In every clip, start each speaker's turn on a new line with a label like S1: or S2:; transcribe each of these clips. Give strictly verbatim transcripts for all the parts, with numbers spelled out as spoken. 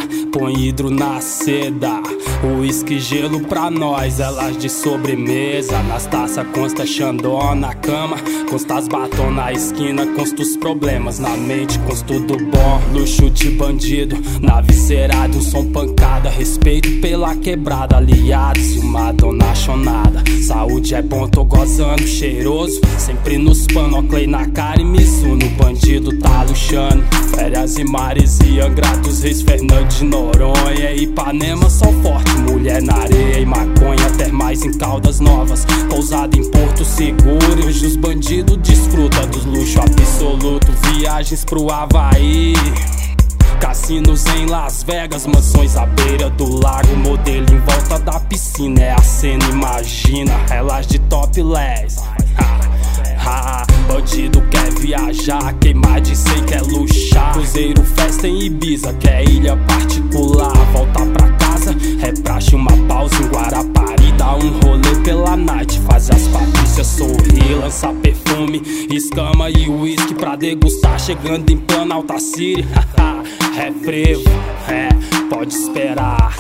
S1: põe hidro na seda, uísque e gelo pra nós, elas de sobremesa. Nas taças consta Xandó na cama, consta as batom na esquina, consta os problemas na mente, consta tudo bom. Luxo de bandido, na viscerada, um som pancada, respeito pela quebrada, aliados e uma dona chonada. Saúde é bom, tô gozando, cheiroso, sempre nos pano, Oclay na cara e Mizuno, bandido tá luxando. Férias e mares e Angra dos Reis, Fernando de Noronha, Ipanema, sol forte, mulher na areia e maconha, termais em Caldas Novas, pousada em Porto Seguro, e hoje os bandidos desfrutam dos luxo absoluto. Viagens pro Havaí, cassinos em Las Vegas, mansões à beira do lago, modelo em volta da piscina, é a cena, imagina, elas de topless. Ha, bandido quer viajar, queimar de sei quer luxar, cruzeiro, festa em Ibiza, quer ilha particular, volta pra casa, é praxe uma pausa em Guarapari, dá um rolê pela night, faz as Patrícias sorrir, lança perfume, escama e uísque pra degustar, chegando em Planalto City. É frevo, é, pode esperar.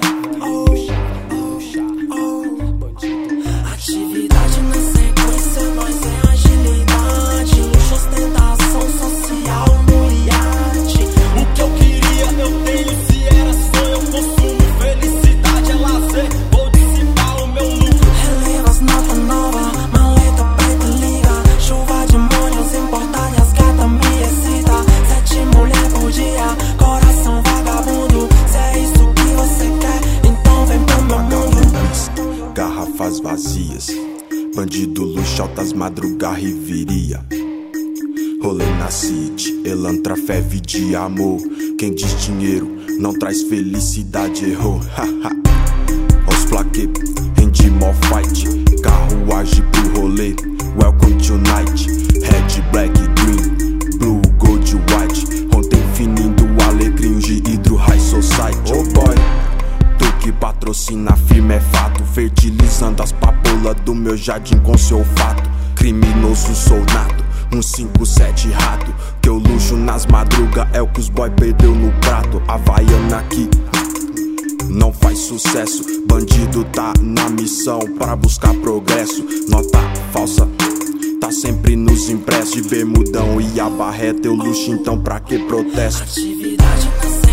S2: Atividade na sequência, nós é agilidade, luxo, ostentação social no iate.
S3: O que eu queria eu tenho, se era sonho eu consumo. Felicidade é lazer, vou dissipar o meu lucro.
S2: Relevas, nota nova, maleta preta e liga, chuva de molhos importada e as gatas me excita. Sete mulher por dia, coração vagabundo. Se é isso que você quer, então vem pro meu mundo.
S4: Garrafas vazias, bandido luxo, altas madruga, riveria. Rolê na city, elantra, fé, de amor. Quem diz dinheiro não traz felicidade, errou. Os plaquê, rende mó fight, carruagem pro rolê, welcome to night. Red, black, green, blue, gold, white. Ontem finindo alegrinho de hidro, high society. Oh boy, tu que patrocina firme é fato, fertilizando as papolas do meu jardim com seu olfato. Criminoso sou nato, um cinco sete rato, que eu luxo nas madrugas é o que os boy perdeu no prato. Havaiana aqui não faz sucesso, bandido tá na missão pra buscar progresso. Nota falsa tá sempre nos impressos, de bermudão e a barreta eu luxo, então pra que protesto?
S2: Atividade na